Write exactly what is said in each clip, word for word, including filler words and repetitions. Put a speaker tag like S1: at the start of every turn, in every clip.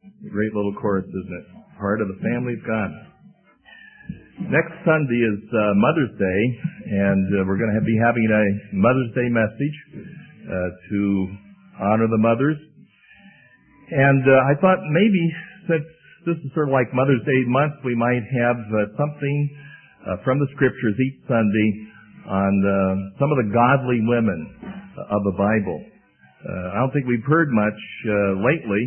S1: A great little chorus, isn't it? Part of the family of God. Next Sunday is uh, Mother's Day, and uh, we're going to be having a Mother's Day message uh, to honor the mothers. And uh, I thought maybe since this is sort of like Mother's Day month, we might have uh, something uh, from the Scriptures each Sunday on uh, some of the godly women of the Bible. Uh, I don't think we've heard much uh, lately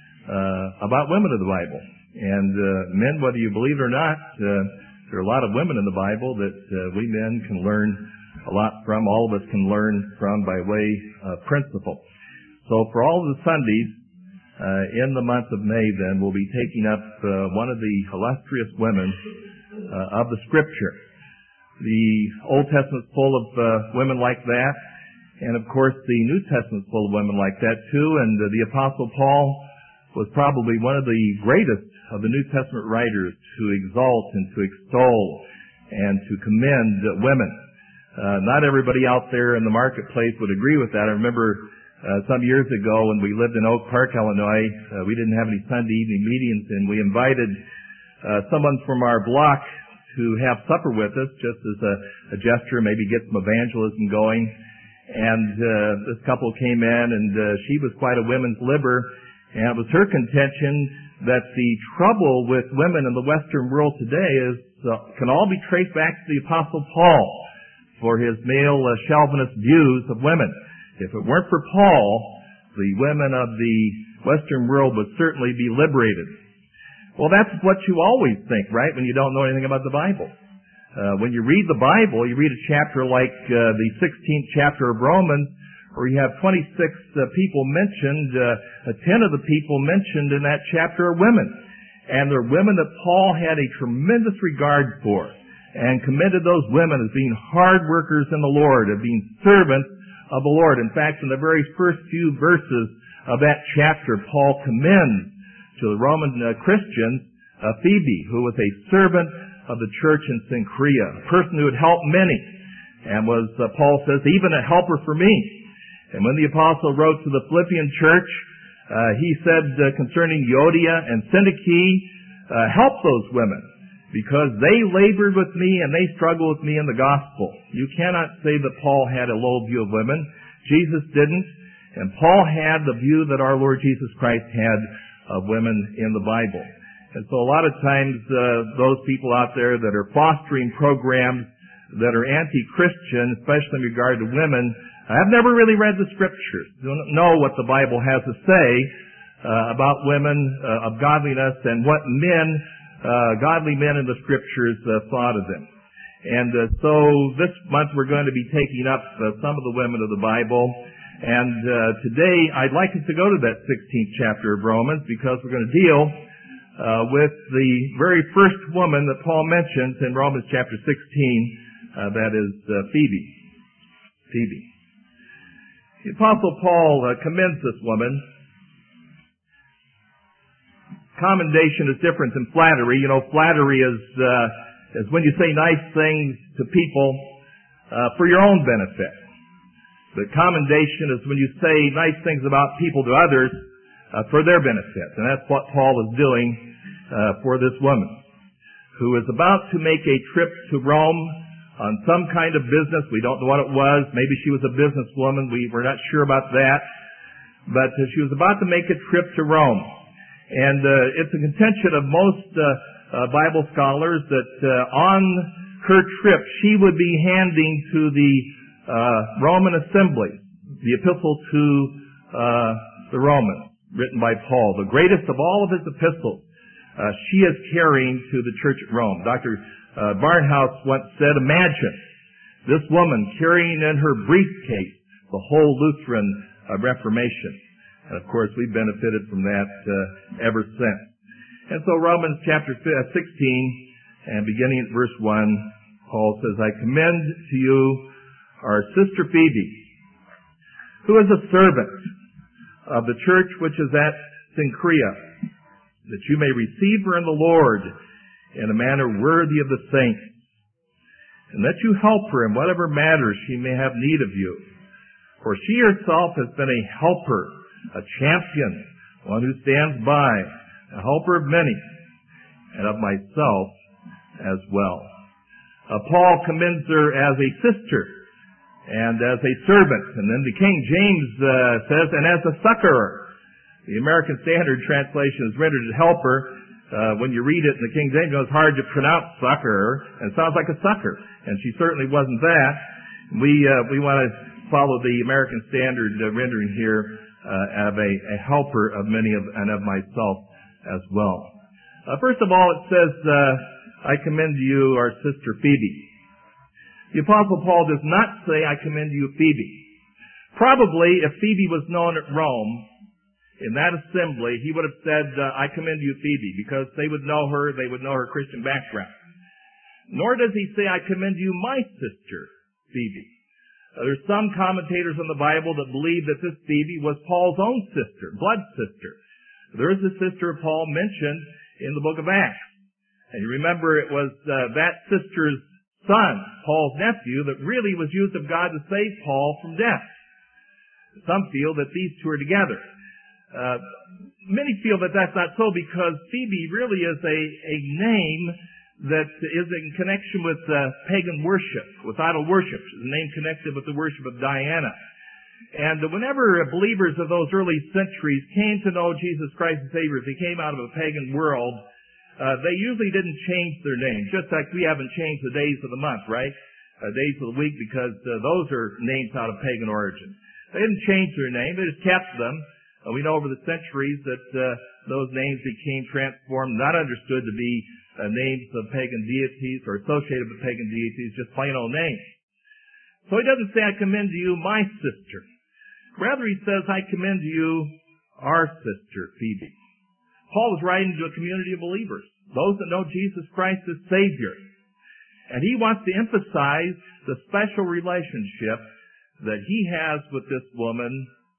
S1: uh, about women of the Bible. And uh, men, whether you believe it or not, uh, there are a lot of women in the Bible that uh, we men can learn a lot from. All of us can learn from by way of principle. So for all of the Sundays uh, in the month of May, then, we'll be taking up uh, one of the illustrious women uh, of the Scripture. The Old Testament's full of uh, women like that, and of course the New Testament's full of women like that too. And uh, the Apostle Paul was probably one of the greatest of the New Testament writers to exalt and to extol and to commend women. Uh, not everybody out there in the marketplace would agree with that. I remember uh, some years ago when we lived in Oak Park, Illinois, uh, we didn't have any Sunday evening meetings, and we invited uh, someone from our block to have supper with us, just as a, a gesture, maybe get some evangelism going. And uh, this couple came in, and uh, she was quite a women's liber, and it was her contention that the trouble with women in the Western world today is uh, can all be traced back to the Apostle Paul for his male uh, chauvinist views of women. If it weren't for Paul, the women of the Western world would certainly be liberated. Well, that's what you always think, right, when you don't know anything about the Bible. Uh, when you read the Bible, you read a chapter like uh, the sixteenth chapter of Romans, where you have twenty-six uh, people mentioned, uh, ten of the people mentioned in that chapter are women. And they're women that Paul had a tremendous regard for and commended those women as being hard workers in the Lord, as being servants of the Lord. In fact, in the very first few verses of that chapter, Paul commends to the Roman uh, Christians uh, Phoebe, who was a servant of the church in Cenchrea, a person who had helped many, and was, uh, Paul says, even a helper for me. And when the apostle wrote to the Philippian church, uh, he said uh, concerning Euodia and Syntyche, uh, help those women, because they labored with me and they struggled with me in the gospel. You cannot say that Paul had a low view of women. Jesus didn't. And Paul had the view that our Lord Jesus Christ had of women in the Bible. And so a lot of times uh, those people out there that are fostering programs that are anti-Christian, especially in regard to women, I've never really read the Scriptures, don't know what the Bible has to say uh, about women uh, of godliness and what men, uh, godly men in the Scriptures uh, thought of them. And uh, so this month we're going to be taking up uh, some of the women of the Bible. And uh, today I'd like us to go to that sixteenth chapter of Romans, because we're going to deal uh, with the very first woman that Paul mentions in Romans chapter sixteen, uh, that is uh, Phoebe. Phoebe. The Apostle Paul uh, commends this woman. Commendation is different than flattery. You know, flattery is uh, is when you say nice things to people uh, for your own benefit. But commendation is when you say nice things about people to others uh, for their benefit. And that's what Paul is doing uh, for this woman, who is about to make a trip to Rome on some kind of business. We don't know what it was. Maybe she was a businesswoman. We, we're not sure about that. But uh, she was about to make a trip to Rome. And uh, it's a contention of most uh, uh, Bible scholars that uh, on her trip she would be handing to the uh, Roman assembly the epistle to uh, the Romans, written by Paul, the greatest of all of his epistles. Uh, she is carrying to the church at Rome. Doctor Uh, Barnhouse once said, imagine this woman carrying in her briefcase the whole Lutheran uh, Reformation. And of course, we've benefited from that uh, ever since. And so Romans chapter sixteen, and beginning at verse one, Paul says, I commend to you our sister Phoebe, who is a servant of the church which is at Cenchrea, that you may receive her in the Lord in a manner worthy of the saints, and that you help her in whatever matters she may have need of you. For she herself has been a helper, a champion, one who stands by, a helper of many, and of myself as well. Uh, Paul commends her as a sister and as a servant. And then the King James uh, says, and as a succorer. The American Standard Translation is rendered as helper. Uh, when you read it in the King James, it's hard to pronounce succorer, and it sounds like a sucker. And she certainly wasn't that. We uh, we want to follow the American Standard uh, rendering here uh, of a, a helper of many of, and of myself as well. Uh, first of all, it says, uh, I commend to you our sister Phoebe. The Apostle Paul does not say, I commend to you Phoebe. Probably, if Phoebe was known at Rome, in that assembly, he would have said, uh, I commend to you Phoebe, because they would know her, they would know her Christian background. Nor does he say, I commend to you my sister Phoebe. Uh, there's some commentators in the Bible that believe that this Phoebe was Paul's own sister, blood sister. There is a sister of Paul mentioned in the book of Acts. And you remember it was uh, that sister's son, Paul's nephew, that really was used of God to save Paul from death. Some feel that these two are together. Uh, many feel that that's not so because Phoebe really is a, a name that is in connection with uh, pagan worship, with idol worship. It's a name connected with the worship of Diana. And whenever believers of those early centuries came to know Jesus Christ as Savior, they came out of a pagan world, uh, they usually didn't change their name, just like we haven't changed the days of the month, right? Uh, days of the week, because uh, those are names out of pagan origin. They didn't change their name, they just kept them. Uh, we know over the centuries that uh, those names became transformed, not understood to be uh, names of pagan deities or associated with pagan deities, just plain old names. So he doesn't say, I commend to you my sister. Rather, he says, I commend to you our sister, Phoebe. Paul was writing to a community of believers, those that know Jesus Christ as Savior. And he wants to emphasize the special relationship that he has with this woman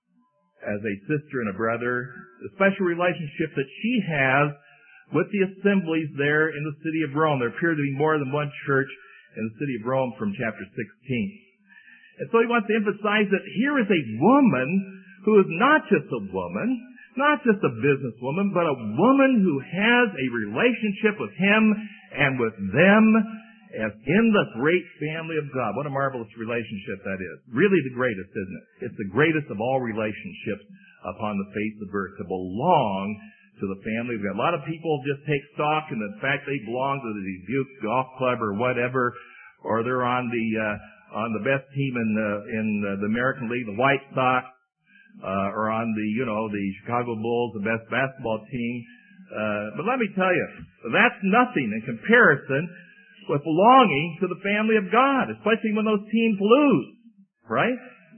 S1: as a sister and a brother, the special relationship that she has with the assemblies there in the city of Rome. There appear to be more than one church in the city of Rome from chapter sixteen. And so he wants to emphasize that here is a woman who is not just a woman, not just a businesswoman, but a woman who has a relationship with him and with them as in the great family of God. What a marvelous relationship that is. Really the greatest, isn't it? It's the greatest of all relationships upon the face of earth, to belong to the family of God. A lot of people just take stock in the fact they belong to the Dubuque Golf Club or whatever, or they're on the uh, on the best team in the in the American League, the White Sox, uh, or on the you know the Chicago Bulls, the best basketball team. Uh, but let me tell you, that's nothing in comparison with belonging to the family of God, especially when those teams lose, right?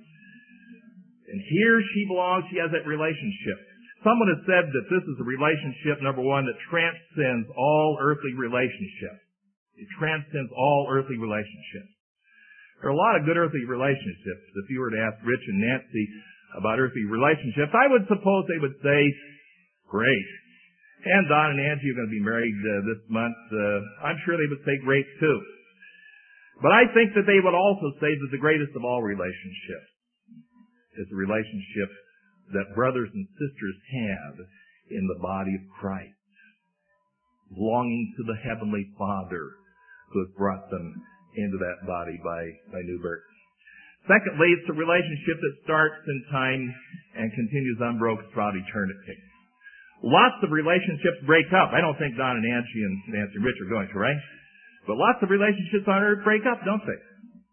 S1: And here she belongs, she has that relationship. Someone has said that this is a relationship, number one, that transcends all earthly relationships. It transcends all earthly relationships. There are a lot of good earthly relationships. If you were to ask Rich and Nancy about earthly relationships, I would suppose they would say, great. And Don and Angie are going to be married uh, this month. Uh, I'm sure they would say great too. But I think that they would also say that the greatest of all relationships is the relationship that brothers and sisters have in the body of Christ, belonging to the Heavenly Father who has brought them into that body by, by new birth. Secondly, it's a relationship that starts in time and continues unbroken throughout eternity. Lots of relationships break up. I don't think Don and Angie and Nancy and Rich are going to, right? But lots of relationships on earth break up, don't they?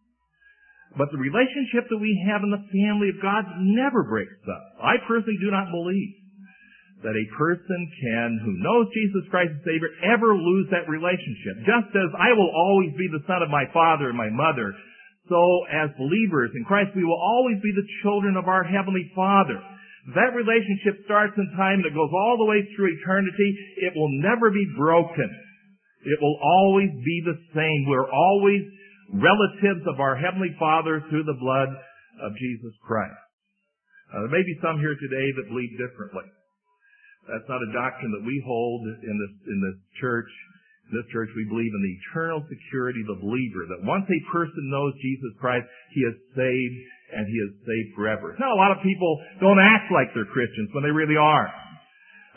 S1: But the relationship that we have in the family of God never breaks up. I personally do not believe that a person can, who knows Jesus Christ as Savior, ever lose that relationship. Just as I will always be the son of my father and my mother, so as believers in Christ, we will always be the children of our Heavenly Father. That relationship starts in time and it goes all the way through eternity. It will never be broken. It will always be the same. We're always relatives of our Heavenly Father through the blood of Jesus Christ. Uh, there may be some here today that believe differently. That's not a doctrine that we hold in this in this church. In this church, we believe in the eternal security of the believer, that once a person knows Jesus Christ, he is saved, and he is saved forever. Now, a lot of people don't act like they're Christians when they really are.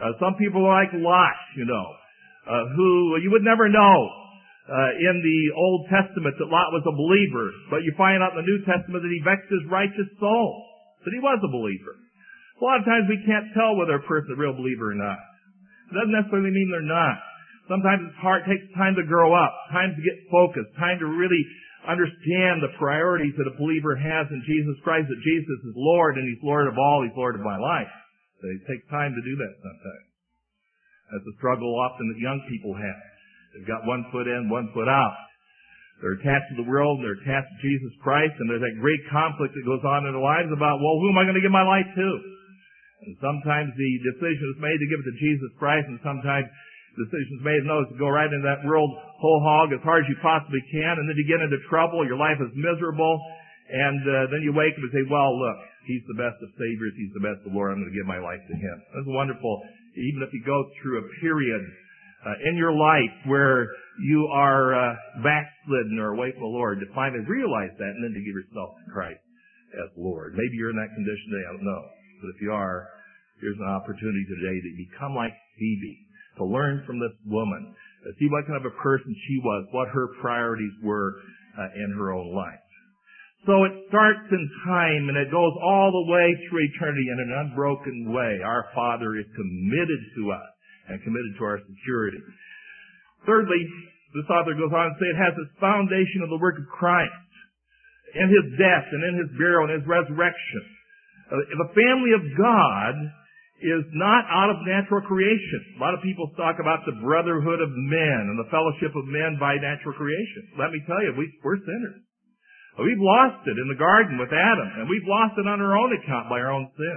S1: Uh, some people are like Lot, you know, uh, who you would never know uh, in the Old Testament that Lot was a believer, but you find out in the New Testament that he vexed his righteous soul, that he was a believer. A lot of times we can't tell whether a person's a real believer or not. It doesn't necessarily mean they're not. Sometimes it's hard, it takes time to grow up, time to get focused, time to really understand the priorities that a believer has in Jesus Christ, that Jesus is Lord and He's Lord of all, He's Lord of my life. So it takes time to do that sometimes. That's a struggle often that young people have. They've got one foot in, one foot out. They're attached to the world, they're attached to Jesus Christ, and there's that great conflict that goes on in their lives about, well, who am I going to give my life to? And sometimes the decision is made to give it to Jesus Christ, and sometimes the decision is made, no, to go right into that world whole hog as hard as you possibly can, and then you get into trouble, your life is miserable, and uh, then you wake up and say, well, look, He's the best of Saviors, He's the best of Lord, I'm going to give my life to Him. That's wonderful. Even if you go through a period uh, in your life where you are uh, backslidden or away from the Lord, to finally realize that and then to give yourself to Christ as Lord. Maybe you're in that condition today, I don't know. But if you are, here's an opportunity today to become like Phoebe, to learn from this woman, to see what kind of a person she was, what her priorities were uh, in her own life. So it starts in time and it goes all the way through eternity in an unbroken way. Our Father is committed to us and committed to our security. Thirdly, this author goes on to say it has its foundation of the work of Christ in His death and in His burial and His resurrection. The family of God is not out of natural creation. A lot of people talk about the brotherhood of men and the fellowship of men by natural creation. Let me tell you, we, we're sinners. We've lost it in the garden with Adam, and we've lost it on our own account by our own sin.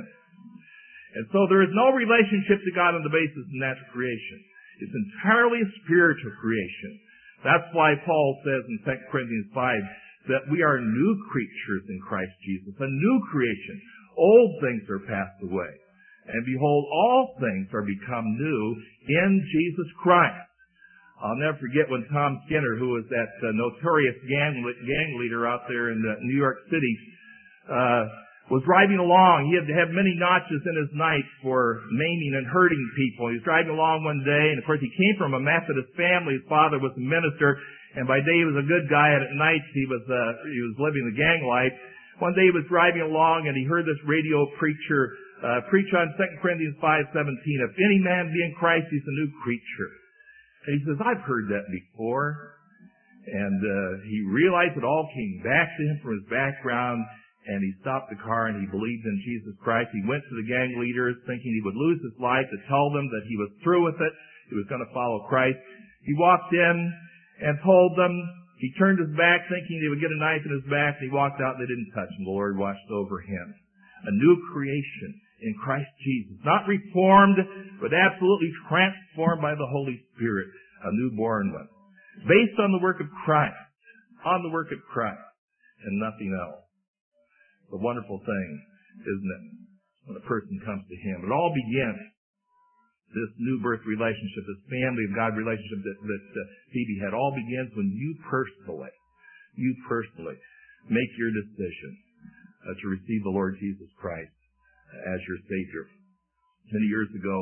S1: And so there is no relationship to God on the basis of natural creation. It's entirely a spiritual creation. That's why Paul says in Second Corinthians five that we are new creatures in Christ Jesus, a new creation. Old things are passed away. And behold, all things are become new in Jesus Christ. I'll never forget when Tom Skinner, who was that uh, notorious gang, gang leader out there in uh, New York City, uh, was driving along. He had had many notches in his knife for maiming and hurting people. He was driving along one day, and of course he came from a Methodist family. His father was a minister, and by day he was a good guy, and at night he was uh, he was living the gang life. One day he was driving along and he heard this radio preacher uh, preach on Second Corinthians five seventeen. If any man be in Christ, he's a new creature. And he says, I've heard that before. And uh, he realized it all came back to him from his background, and he stopped the car and he believed in Jesus Christ. He went to the gang leaders thinking he would lose his life to tell them that he was through with it. He was going to follow Christ. He walked in and told them. He turned his back thinking he would get a knife in his back, and he walked out and they didn't touch him. The Lord watched over him. A new creation in Christ Jesus. Not reformed, but absolutely transformed by the Holy Spirit. A newborn one. Based on the work of Christ. On the work of Christ. And nothing else. It's a wonderful thing, isn't it? When a person comes to Him. It all begins. This new birth relationship, this family of God relationship that, that uh, Phoebe had, all begins when you personally, you personally make your decision uh, to receive the Lord Jesus Christ as your Savior. Many years ago,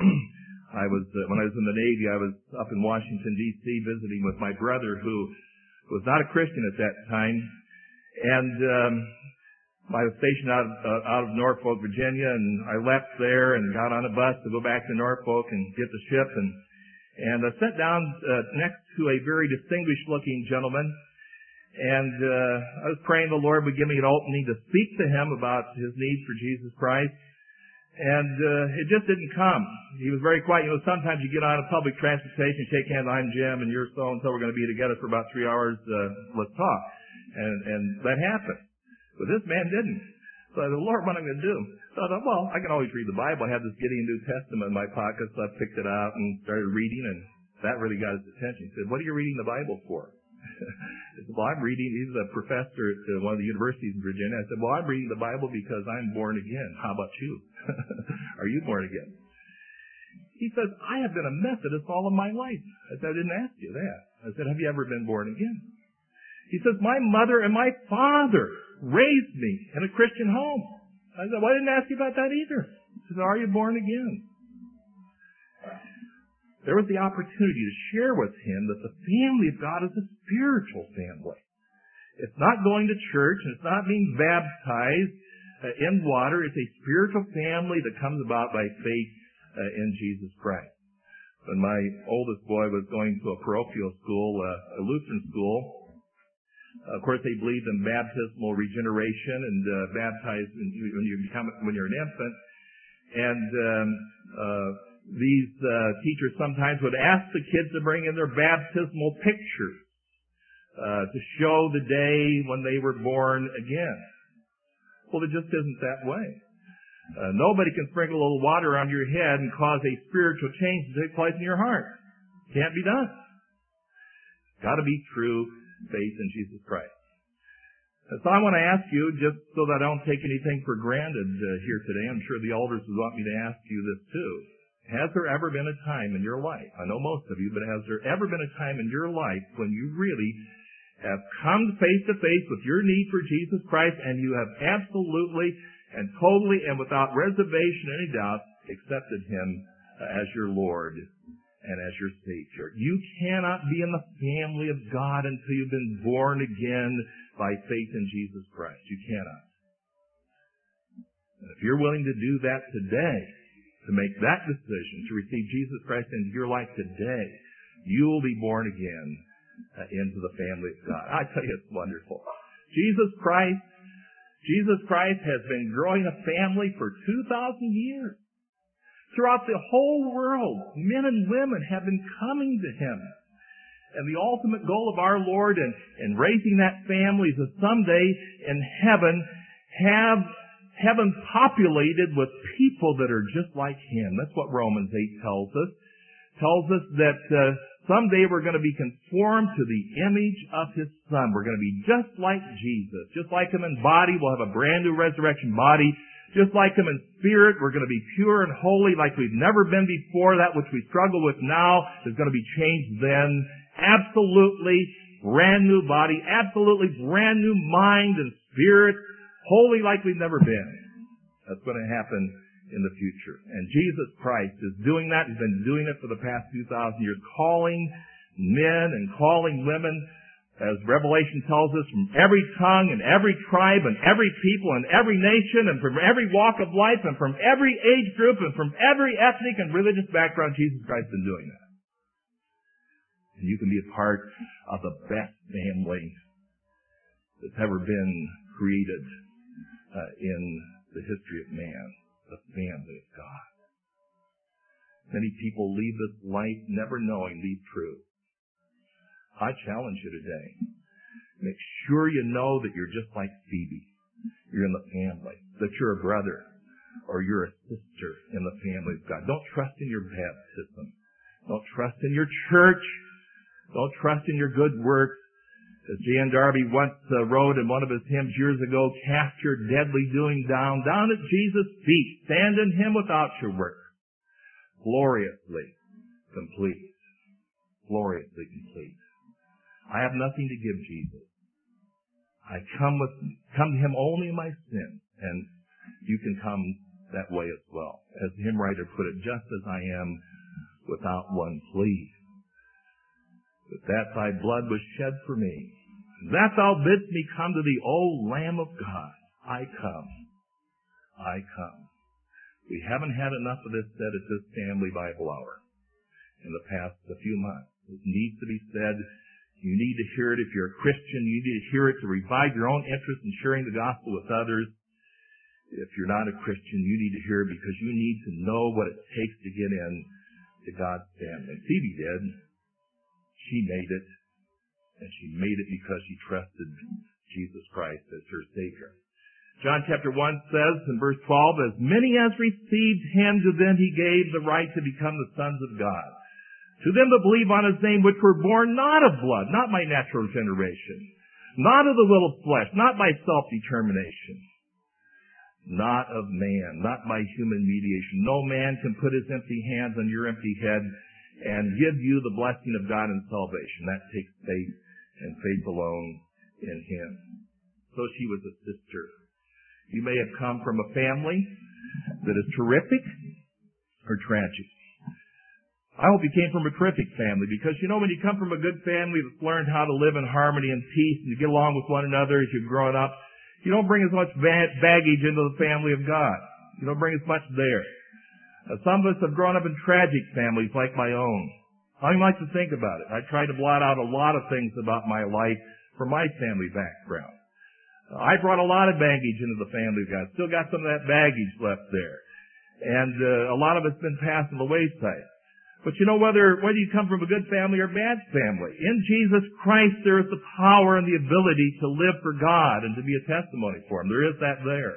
S1: I was uh, when I was in the Navy, I was up in Washington, D C visiting with my brother who was not a Christian at that time, and um, I was stationed out of, uh, out of Norfolk, Virginia, and I left there and got on a bus to go back to Norfolk and get the ship, and and I sat down uh, next to a very distinguished-looking gentleman, and uh, I was praying the Lord would give me an opening to speak to him about his need for Jesus Christ, and uh, it just didn't come. He was very quiet. You know, sometimes you get on a public transportation, shake hands, I'm Jim, and you're so-and-so, we're going to be together for about three hours, uh, let's talk. And, and that happened. But this man didn't. So I said, Lord, what am I going to do? So I thought, well, I can always read the Bible. I had this Gideon New Testament in my pocket, so I picked it out and started reading, and that really got his attention. He said, what are you reading the Bible for? I said, well, I'm reading, he's a professor at uh, one of the universities in Virginia. I said, well, I'm reading the Bible because I'm born again. How about you? Are you born again? He says, I have been a Methodist all of my life. I said, I didn't ask you that. I said, have you ever been born again? He says, my mother and my father raised me in a Christian home. I said, well, I didn't ask you about that either. He said, are you born again? There was the opportunity to share with him that the family of God is a spiritual family. It's not going to church, and it's not being baptized uh, in water. It's a spiritual family that comes about by faith uh, in Jesus Christ. When my oldest boy was going to a parochial school, uh, a Lutheran school, of course they believed in baptismal regeneration and uh, baptized when you become when you're an infant. And um, uh, these uh, teachers sometimes would ask the kids to bring in their baptismal pictures uh, to show the day when they were born again. Well, it just isn't that way. Uh, nobody can sprinkle a little water on your head and cause a spiritual change to take place in your heart. Can't be done. Got to be true faith in Jesus Christ. So I want to ask you, just so that I don't take anything for granted uh, here today, I'm sure the elders would want me to ask you this too. Has there ever been a time in your life, I know most of you, but has there ever been a time in your life when you really have come face to face with your need for Jesus Christ and you have absolutely and totally and without reservation, any doubt, accepted Him uh, as your Lord and as your Savior? You cannot be in the family of God until you've been born again by faith in Jesus Christ. You cannot. And if you're willing to do that today, to make that decision, to receive Jesus Christ into your life today, you will be born again uh, into the family of God. I tell you, it's wonderful. Jesus Christ Jesus Christ has been growing a family for two thousand years. Throughout the whole world, men and women have been coming to Him. And the ultimate goal of our Lord in, in raising that family is to someday in heaven have heaven populated with people that are just like Him. That's what Romans eight tells us. Tells us that uh, someday we're going to be conformed to the image of His Son. We're going to be just like Jesus. Just like Him in body, we'll have a brand new resurrection body. Just like Him in spirit, we're going to be pure and holy like we've never been before. That which we struggle with now is going to be changed then. Absolutely brand new body, absolutely brand new mind and spirit, holy like we've never been. That's going to happen in the future. And Jesus Christ is doing that. He's been doing it for the past two thousand years, calling men and calling women, as Revelation tells us, from every tongue and every tribe and every people and every nation and from every walk of life and from every age group and from every ethnic and religious background. Jesus Christ has been doing that. And you can be a part of the best family that's ever been created uh, in the history of man. The family of God. Many people leave this life never knowing these truths. I challenge you today. Make sure you know that you're just like Phoebe. You're in the family. That you're a brother or you're a sister in the family of God. Don't trust in your baptism. Don't trust in your church. Don't trust in your good works. As J N Darby once uh, wrote in one of his hymns years ago, cast your deadly doing down, down at Jesus' feet. Stand in Him without your work. Gloriously complete. Gloriously complete. I have nothing to give Jesus. I come with, come to Him only in my sin. And you can come that way as well. As the hymn writer put it, just as I am without one plea. But that Thy blood was shed for me, and that Thou bidst me come to Thee, O Lamb of God. I come. I come. We haven't had enough of this said at this family Bible hour in the past a few months. It needs to be said. You need to hear it if you're a Christian. You need to hear it to revive your own interest in sharing the gospel with others. If you're not a Christian, you need to hear it because you need to know what it takes to get in to God's family. Phoebe did. She made it, and she made it because she trusted Jesus Christ as her Savior. John chapter one says in verse twelve, as many as received Him, to them He gave the right to become the sons of God. To them that believe on His name, which were born not of blood, not by natural generation, not of the will of flesh, not by self-determination, not of man, not by human mediation. No man can put his empty hands on your empty head and give you the blessing of God and salvation. That takes faith, and faith alone in Him. So she was a sister. You may have come from a family that is terrific or tragic. I hope you came from a terrific family, because, you know, when you come from a good family that's learned how to live in harmony and peace and to get along with one another as you're growing up, you don't bring as much ba- baggage into the family of God. You don't bring as much there. Uh, some of us have grown up in tragic families like my own. I don't like to think about it. I try to blot out a lot of things about my life from my family background. Uh, I brought a lot of baggage into the family of God. Still got some of that baggage left there. And uh, a lot of it's been passed on the wayside. But you know, whether whether you come from a good family or a bad family, in Jesus Christ there is the power and the ability to live for God and to be a testimony for Him. There is that there.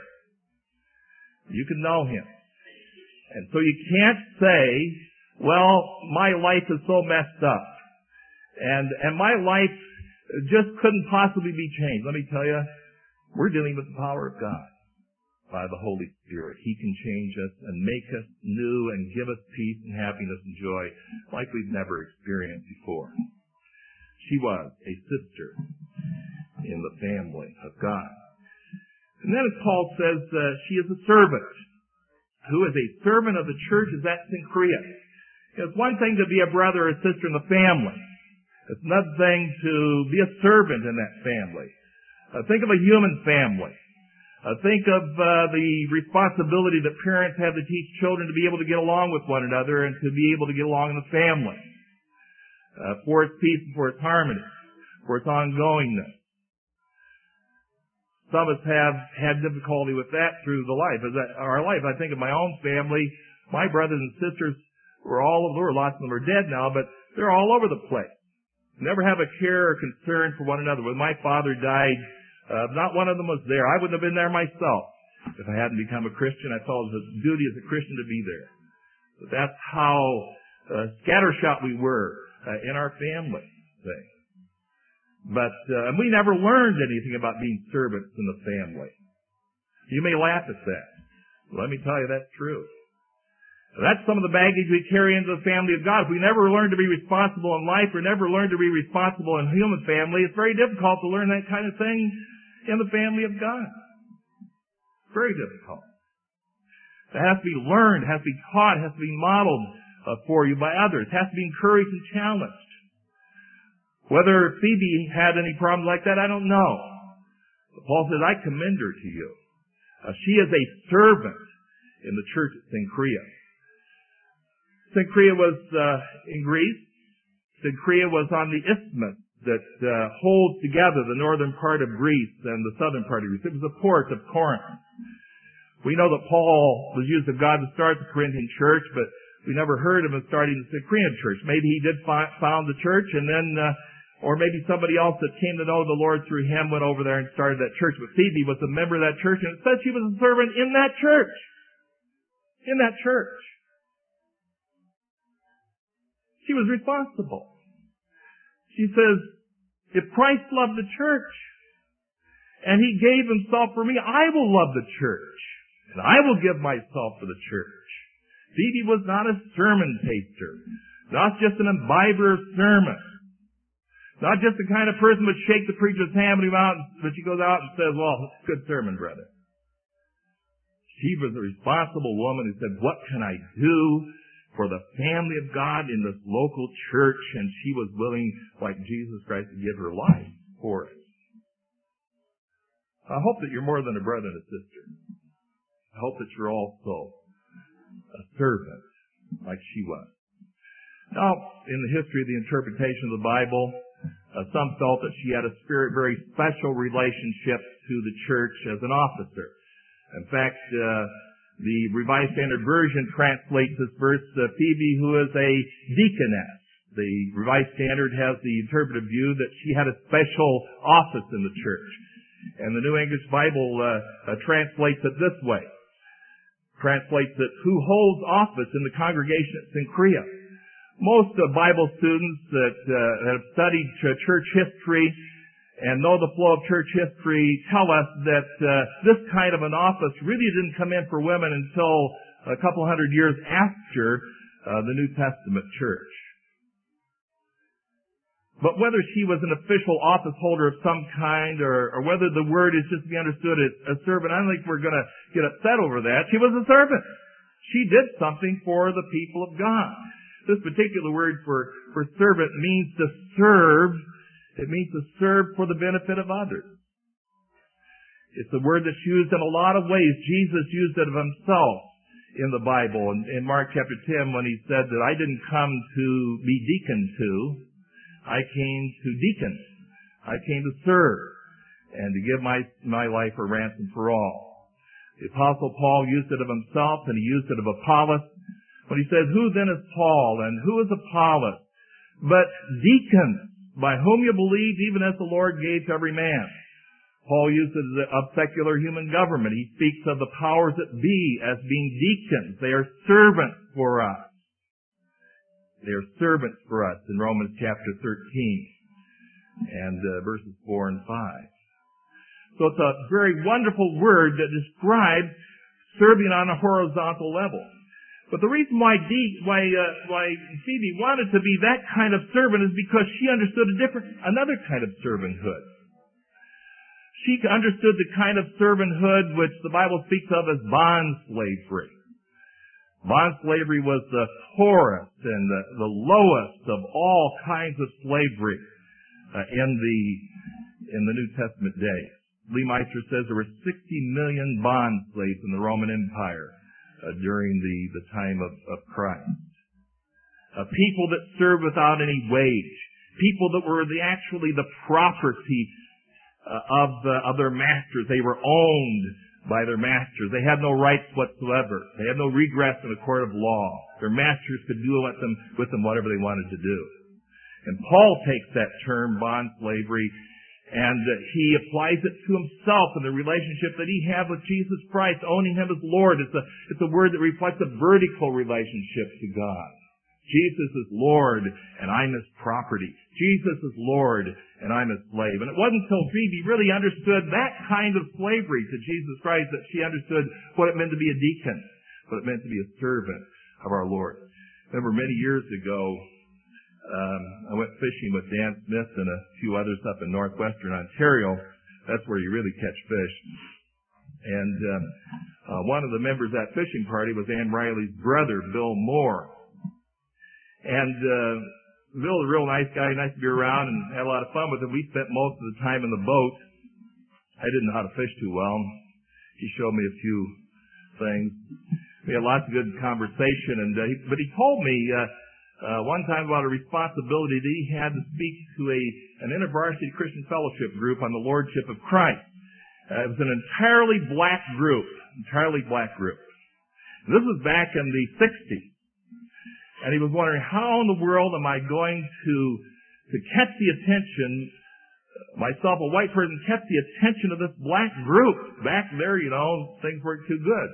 S1: You can know Him. And so you can't say, well, my life is so messed up. And, and my life just couldn't possibly be changed. Let me tell you, we're dealing with the power of God by the Holy Spirit. He can change us and make us new and give us peace and happiness and joy like we've never experienced before. She was a sister in the family of God. And then as Paul says, uh, she is a servant. Who is a servant of the church is at Cenchrea. It's one thing to be a brother or a sister in the family. It's another thing to be a servant in that family. Uh, think of a human family. Uh, think of uh, the responsibility that parents have to teach children to be able to get along with one another and to be able to get along in the family. Uh, for its peace and for its harmony. For its ongoingness. Some of us have had difficulty with that through the life. As I, our life, I think of my own family. My brothers and sisters were all over. Lots of them are dead now, but they're all over the place. Never have a care or concern for one another. When my father died, Uh, not one of them was there. I wouldn't have been there myself if I hadn't become a Christian. I felt it was a duty as a Christian to be there. But that's how uh, scattershot we were uh, in our family thing. But uh, and we never learned anything about being servants in the family. You may laugh at that. Let me tell you that's true. That's some of the baggage we carry into the family of God. If we never learn to be responsible in life or never learn to be responsible in human family, it's very difficult to learn that kind of thing in the family of God. Very difficult. It has to be learned, has to be taught, has to be modeled uh, for you by others. It has to be encouraged and challenged. Whether Phoebe had any problems like that, I don't know. But Paul says, I commend her to you. Uh, she is a servant in the church at Cenchrea. Cenchrea was uh, in Greece. Cenchrea was on the isthmus that uh, holds together the northern part of Greece and the southern part of Greece. It was a port of Corinth. We know that Paul was used of God to start the Corinthian church, but we never heard of him starting the Cenchrean church. Maybe he did fi- found the church, and then, uh, or maybe somebody else that came to know the Lord through him went over there and started that church. But Phoebe was a member of that church, and it says she was a servant in that church. In that church. She was responsible. She says, if Christ loved the church and He gave Himself for me, I will love the church and I will give myself for the church. Phoebe was not a sermon taster, not just an imbiber of sermon, not just the kind of person who would shake the preacher's hand when he went out, but she goes out and says, well, good sermon, brother. She was a responsible woman who said, what can I do for the family of God in this local church? And she was willing, like Jesus Christ, to give her life for it. I hope that you're more than a brother and a sister. I hope that you're also a servant, like she was. Now, in the history of the interpretation of the Bible, uh, some felt that she had a spirit, very special relationship to the church as an officer. In fact, uh, the Revised Standard Version translates this verse, uh, Phoebe, who is a deaconess. The Revised Standard has the interpretive view that she had a special office in the church. And the New English Bible uh, uh, translates it this way. Translates it, who holds office in the congregation at Cenchrea. Most uh, Bible students that uh, have studied uh, church history and know the flow of church history tell us that uh, this kind of an office really didn't come in for women until a couple hundred years after uh, the New Testament church. But whether she was an official office holder of some kind or, or whether the word is just to be understood as a servant, I don't think we're going to get upset over that. She was a servant. She did something for the people of God. This particular word for, for servant means to serve. It means to serve for the benefit of others. It's a word that's used in a lot of ways. Jesus used it of himself in the Bible. In, in Mark chapter ten, when he said that I didn't come to be deaconed to, I came to deacon. I came to serve and to give my, my life a ransom for all. The Apostle Paul used it of himself, and he used it of Apollos. When he says, who then is Paul and who is Apollos? But deacons, by whom you believe, even as the Lord gave to every man. Paul uses it of secular human government. He speaks of the powers that be as being deacons. They are servants for us. They are servants for us in Romans chapter thirteen and uh, verses four and five. So it's a very wonderful word that describes serving on a horizontal level. But the reason why De- why uh, why Phoebe wanted to be that kind of servant is because she understood a different, another kind of servanthood. She understood the kind of servanthood which the Bible speaks of as bond slavery. Bond slavery was the poorest and the, the lowest of all kinds of slavery uh, in the in the New Testament days. Lee Meister says there were sixty million bond slaves in the Roman Empire uh, during the, the time of, of Christ. Uh, people that served without any wage. People that were the actually the property Uh, of, uh, of their masters. They were owned by their masters. They had no rights whatsoever. They had no regress in a court of law. Their masters could do with them, with them whatever they wanted to do. And Paul takes that term, bond slavery, and uh, he applies it to himself in the relationship that he had with Jesus Christ, owning him as Lord. It's a, it's a word that reflects a vertical relationship to God. Jesus is Lord, and I'm his property. Jesus is Lord, and I'm his slave. And it wasn't until Phoebe really understood that kind of slavery to Jesus Christ that she understood what it meant to be a deacon, what it meant to be a servant of our Lord. I remember many years ago, um, I went fishing with Dan Smith and a few others up in northwestern Ontario. That's where you really catch fish. And um, uh, one of the members of that fishing party was Ann Riley's brother, Bill Moore. And uh, Bill was a real nice guy, nice to be around, and had a lot of fun with him. We spent most of the time in the boat. I didn't know how to fish too well. He showed me a few things. We had lots of good conversation, and uh, he, but he told me uh, uh, one time about a responsibility that he had to speak to a an InterVarsity Christian Fellowship group on the Lordship of Christ. Uh, it was an entirely black group, entirely black group. And this was back in the sixties. And he was wondering, how in the world am I going to to catch the attention, myself, a white person, catch the attention of this black group? Back there, you know, things weren't too good.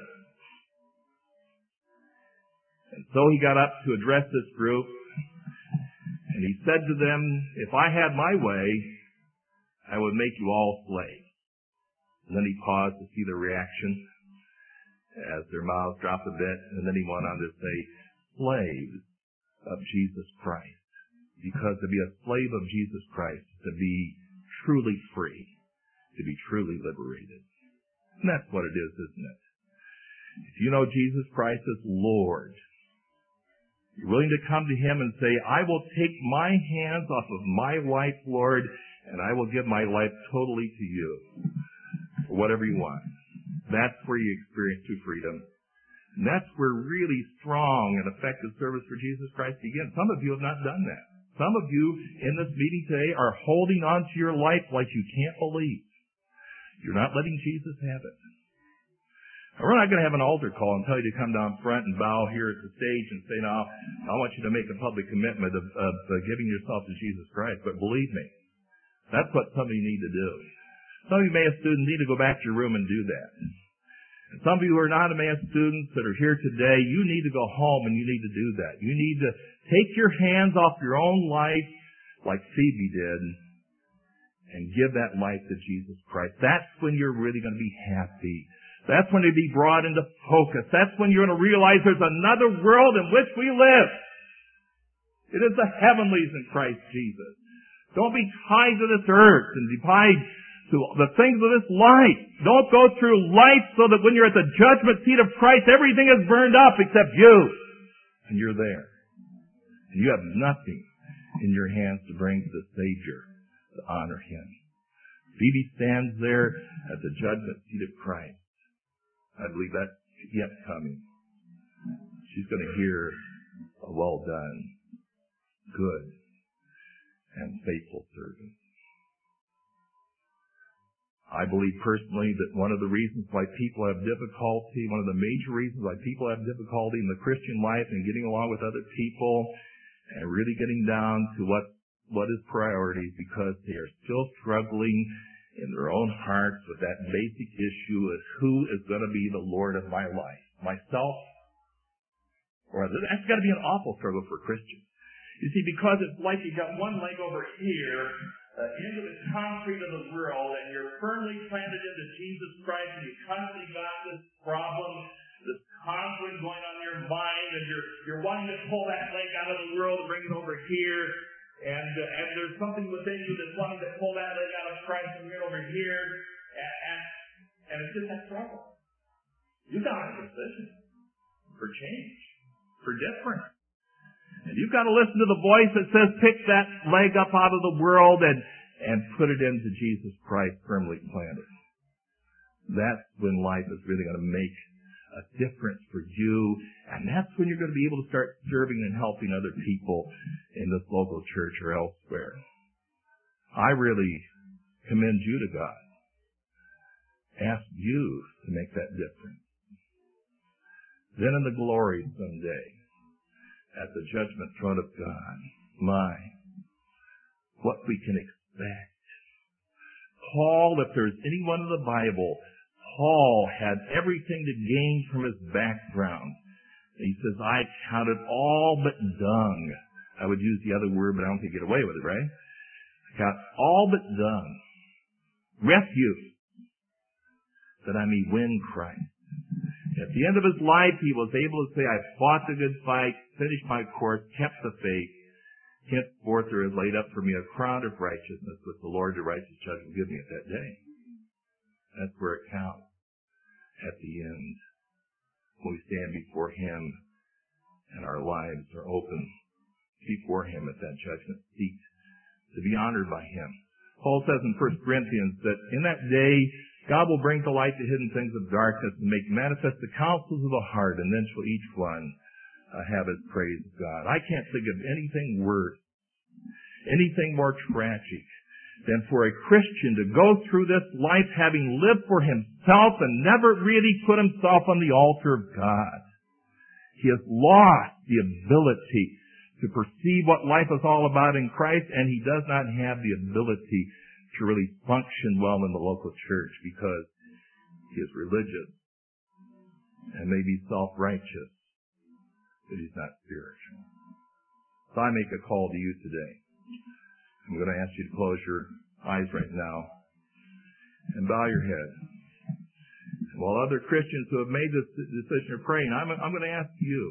S1: And so he got up to address this group, and he said to them, if I had my way, I would make you all slaves. And then he paused to see their reaction as their mouths dropped a bit, and then he went on to say, slaves of Jesus Christ. Because to be a slave of Jesus Christ, to be truly free, to be truly liberated. And that's what it is, isn't it? If you know Jesus Christ as Lord, you're willing to come to him and say, I will take my hands off of my life, Lord, and I will give my life totally to you for whatever you want. That's where you experience true freedom. And that's where really strong and effective service for Jesus Christ begins. Some of you have not done that. Some of you in this meeting today are holding on to your life like you can't believe. You're not letting Jesus have it. Now, we're not going to have an altar call and tell you to come down front and bow here at the stage and say, now, I want you to make a public commitment of, of uh, giving yourself to Jesus Christ. But believe me, that's what some of you need to do. Some of you Emmaus students need to go back to your room and do that. And some of you who are not Emmaus students that are here today, you need to go home and you need to do that. You need to take your hands off your own life like Phoebe did and give that life to Jesus Christ. That's when you're really going to be happy. That's when you'll be brought into focus. That's when you're going to realize there's another world in which we live. It is the heavenlies in Christ Jesus. Don't be tied to this earth and be tied to the things of this life. Don't go through life so that when you're at the judgment seat of Christ, everything is burned up except you. And you're there. And you have nothing in your hands to bring to the Savior to honor Him. Phoebe stands there at the judgment seat of Christ. I believe that's yet coming. She's going to hear a well done, good, and faithful servant. I believe personally that one of the reasons why people have difficulty, one of the major reasons why people have difficulty in the Christian life and getting along with other people and really getting down to what, what is priority is because they are still struggling in their own hearts with that basic issue of who is going to be the Lord of my life, myself or others. That's got to be an awful struggle for Christians. You see, because it's like you've got one leg over here uh, into the concrete of the world, and you're firmly planted into Jesus Christ, and you constantly got this problem, this conflict going on in your mind, and you're you're wanting to pull that leg out of the world and bring it over here, and uh, and there's something within you that's wanting to pull that leg out of Christ and bring it over here, and and, and it's just that struggle. You got a decision for change, for difference. And you've got to listen to the voice that says, pick that leg up out of the world and, and put it into Jesus Christ firmly planted. That's when life is really going to make a difference for you. And that's when you're going to be able to start serving and helping other people in this local church or elsewhere. I really commend you to God. Ask you to make that difference. Then in the glory someday, at the judgment throne of God, my, what we can expect. Paul, if there's anyone in the Bible, Paul had everything to gain from his background. He says, I counted all but dung. I would use the other word, but I don't think you get away with it, right? Got all but dung. Refuse, that I may win Christ. At the end of his life, he was able to say, I fought the good fight, finished my course, kept the faith. Henceforth there is laid up for me a crown of righteousness, which the Lord, the righteous judge, will give me at that day. That's where it counts at the end, when we stand before Him and our lives are open before Him at that judgment seat to be honored by Him. Paul says in First Corinthians that in that day, God will bring to light the hidden things of darkness and make manifest the counsels of the heart, and then shall each one uh, have his praise of God. I can't think of anything worse, anything more tragic than for a Christian to go through this life having lived for himself and never really put himself on the altar of God. He has lost the ability to perceive what life is all about in Christ, and he does not have the ability to really function well in the local church because he is religious and maybe self-righteous, but he's not spiritual. So I make a call to you today. I'm going to ask you to close your eyes right now and bow your head. While other Christians who have made this decision are praying, I'm, I'm going to ask you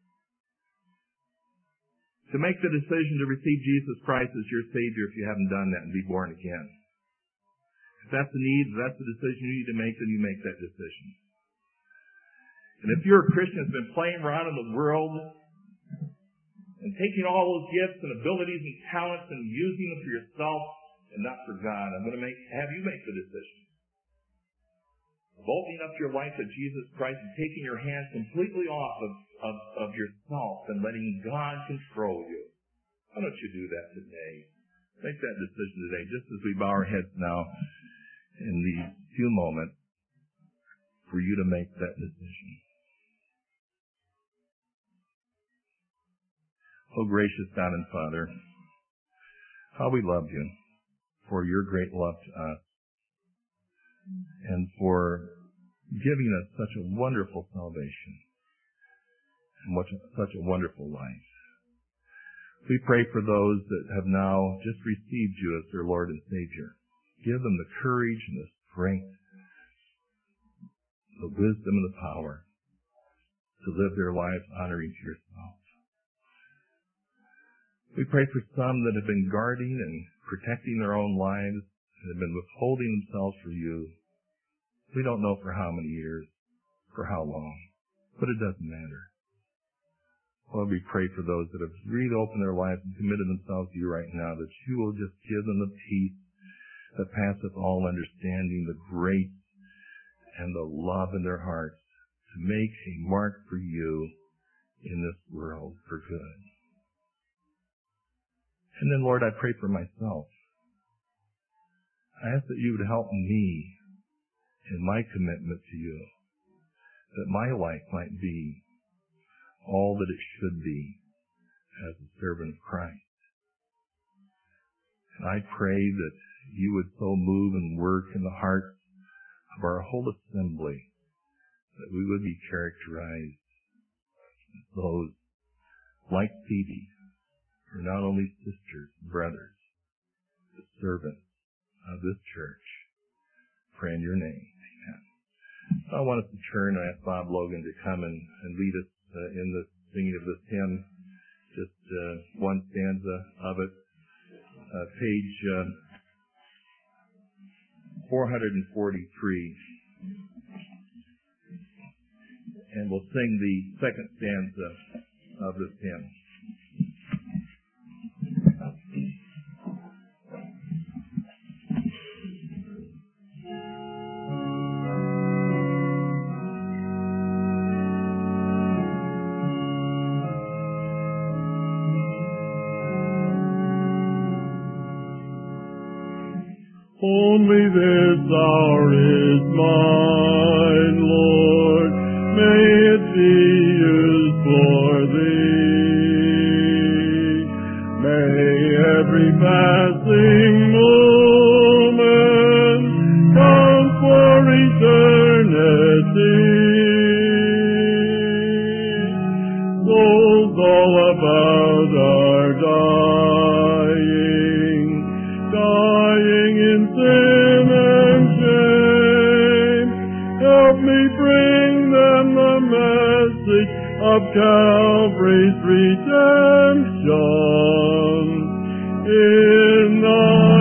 S1: to make the decision to receive Jesus Christ as your Savior if you haven't done that and be born again. If that's the need, if that's the decision you need to make, then you make that decision. And if you're a Christian who's been playing around in the world and taking all those gifts and abilities and talents and using them for yourself and not for God, I'm going to make have you make the decision of opening up your life to Jesus Christ and taking your hands completely off of, of, of yourself and letting God control you. Why don't you do that today? Make that decision today, just as we bow our heads now in these few moments for you to make that decision. Oh, gracious God and Father, how we love you for your great love to us and for giving us such a wonderful salvation and such a wonderful life. We pray for those that have now just received you as their Lord and Savior. Give them the courage and the strength, the wisdom and the power to live their lives honoring to yourself. We pray for some that have been guarding and protecting their own lives and have been withholding themselves for you. We don't know for how many years, for how long, but it doesn't matter. Lord, we pray for those that have really opened their lives and committed themselves to you right now, that you will just give them the peace that passeth all understanding, the grace and the love in their hearts to make a mark for you in this world for good. And then, Lord, I pray for myself. I ask that you would help me in my commitment to you, that my life might be all that it should be as a servant of Christ. And I pray that you would so move and work in the hearts of our whole assembly that we would be characterized as those like Phoebe, who are not only sisters and brothers, but servants of this church. Pray in your name. Amen. So I want us to turn and ask Bob Logan to come and, and lead us uh, in the singing of this hymn, just uh, one stanza of it, uh, page uh, four forty-three. And we'll sing the second stanza of this hymn.
S2: Only this hour is mine, Lord, may it be used for thee. May every passing moment count for eternity. Souls all about are dying, dying in sin and shame. Help me bring them the message of Calvary's redemption in the